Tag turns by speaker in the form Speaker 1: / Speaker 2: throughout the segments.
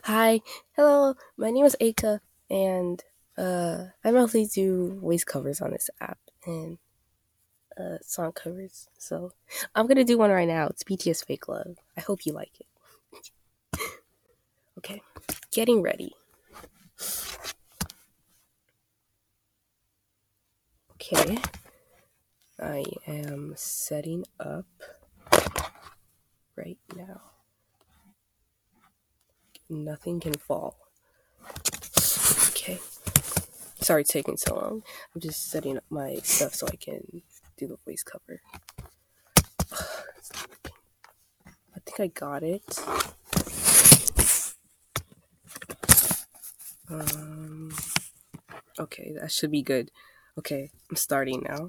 Speaker 1: Hi, hello. My name is Aika, and I mostly do voice covers on this app and song covers. So I'm gonna do one right now. It's BTS Fake Love. I hope you like it. Okay, getting ready. Okay, I am setting up right now. Nothing can fall. Okay, sorry it's taking so long. I'm just setting up my stuff so I can do the voice cover. I think I got it. Okay, that should be good. Okay, I'm starting now.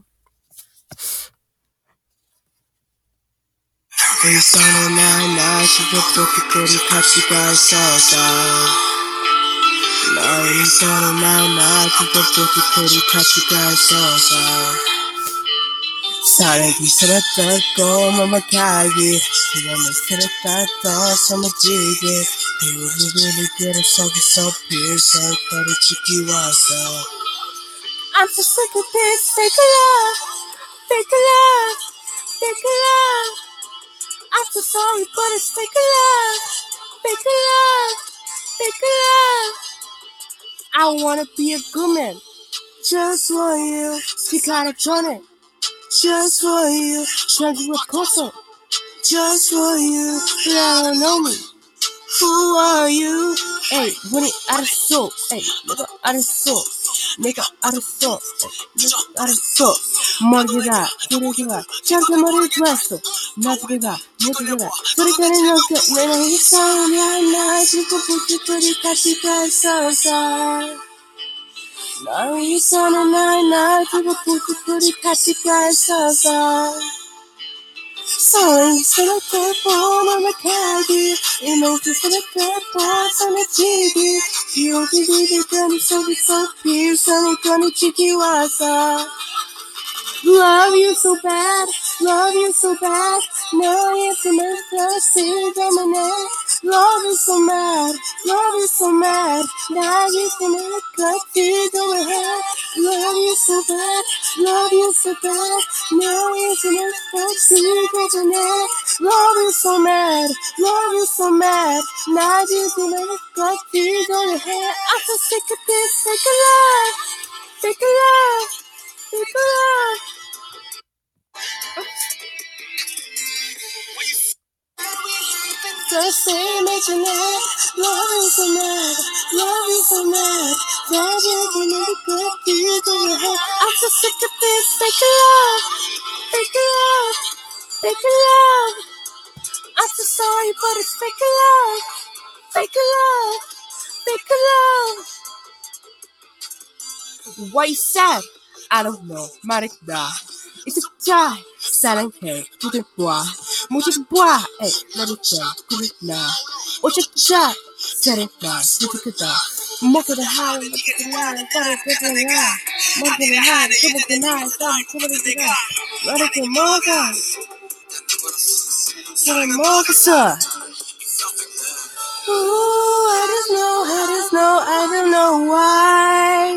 Speaker 1: 사랑이 살았다고 맘막하게 시간을 살았다고 숨어지게 비밀을 그려 속에서 필살거리 지키 와서 I'm so sick of this fake love, fake love, fake love. I'm so sorry but it's fake love, fake love, fake love. I wanna be a good man just for you. You gotta join it just for you. Trying to work closer just for you. But I don't know me. Who are you? Hey, when it out of soul. Hey, nigga out of soul. Nigga out of soul. Nigga out of soul. 머리가 소리가 저렇게 머리를 좋았어. 나중에가 모두가 소리가는 여겨 내가 이상이 하나 지고 부지들이 같이 가있어서 나를 이상은 날 지고 부지들이 같이 가있어서 사랑스럽게 보너막하기 이모스스럽게 벗어나지기 비오기 비비더니 속에서 필선을 꺼내지기 와서 Love you so bad, love you so bad 너의 숨을 펴실 때문에 Love you so mad, love you so mad 나의 숨을 걷지도 해 Love you so bad, love you so bad 너의 숨을 펴실 때문에 Love you so mad, love you so mad 나의 숨을 걷지도 해 I'm so sick of this fake love, fake love, fake love The same as you know, love is so mad, love is so mad. That you can make good feel in your head. I'm so sick of this fake love, fake love, fake love. I'm so sorry, but it's fake love, fake love, fake love. Why you sad? I don't know, 말했다. It's a die, 사랑해, 두들 봐. 모두 봐, 에이, 너를 줘, 그를 나. 오셨자, 사랑해, 두들크다. 먹어도 하루, 먹어도 나를 따라 그들아. 먹어도 하루, 먹어도 나를 따라 그들아. 너를 먹어, 너를 먹었어. Ooh, I don't know why.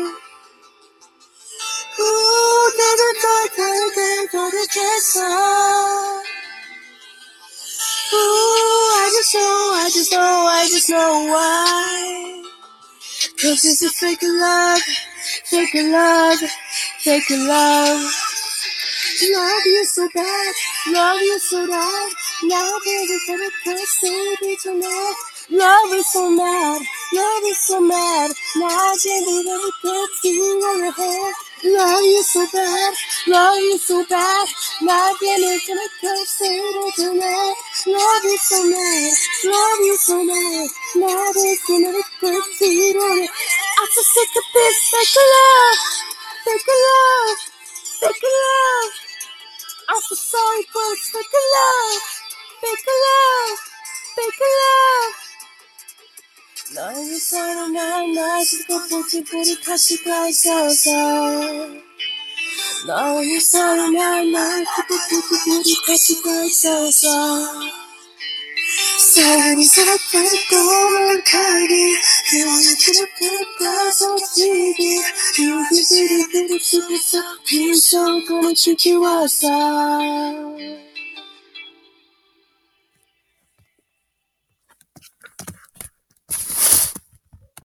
Speaker 1: Ooh, 도대체 Ooh, I just know why. Cause it's a fake love, fake love, fake love. Love you so bad, love you so bad. Now baby, gonna say it tonight. Love is so mad, love is so mad. Now baby, gonna put you on your head. Love you so bad, love you so bad. Now baby, gonna say it tonight. Love you so mad, love you so mad. Now baby, gonna put you on your head. I'm so sick of this fake love, fake love, fake love. I'm so sorry, but it's fake love, fake love, fake love. 너의 사랑은 날 지고 보지부리 같이 가 있어서 너의 사랑은 날 지고 보지부리 같이 가 있어서 작은 이삭발도 명확하게 헤어지지 않다 성지게 여기들이 그립 속에서 빈손 꺼내 줄게 왔어